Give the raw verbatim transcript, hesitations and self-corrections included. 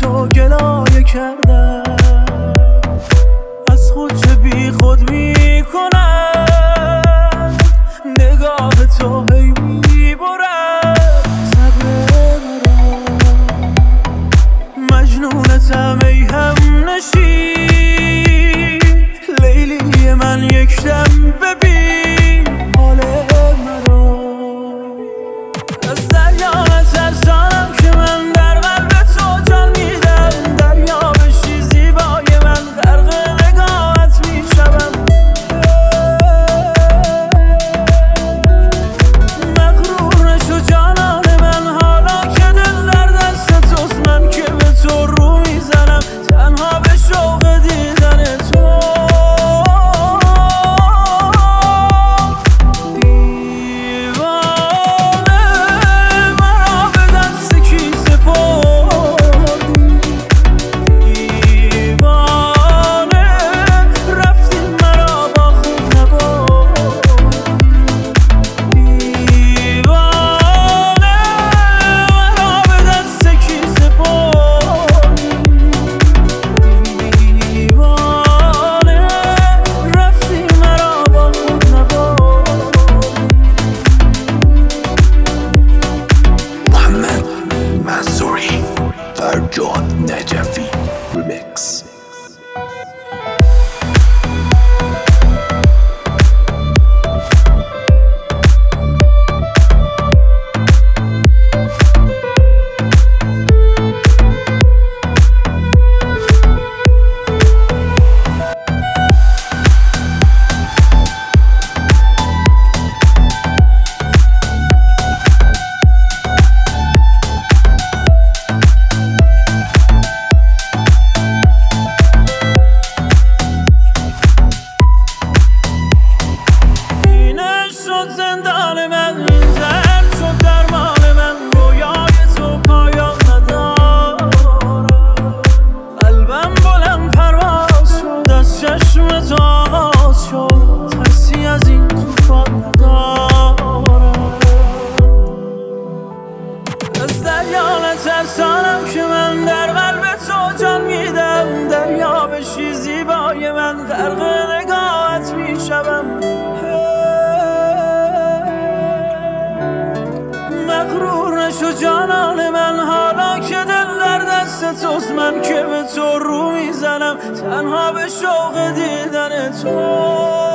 تو گلایه کردم، از خود چه بی خود می کنم، نگاه تو هی می برد صبر مرا. مجنونتم ای هم نشین، لیلی من یک دم ببین حال مرا. از دریا نترسانم که من در قلب تو جان میدم، دریا بشی زیبای من غرق نگاهت میشوم. مغرور نشو جانان من حالا که دل در دست توست، من که به تو رو میزنم تنها به شوق دیدن تو. فرجاد نجفی ریمیکس. زندان من این درد شد درمان من، رویای تو پایان ندارم. قلبم بلند پرواز شد از چشم تو آغاز شد، ترسی از این طوفان ندارم. از دریا نترسانم که من در قلب تو جان میدم، دریا بشی زیبای من غرق نگاهت میشوم. مغرور نشو جانان من حالا که دل در دست توست، من که به تو رو میزنم تنها به شوق دیدن تو.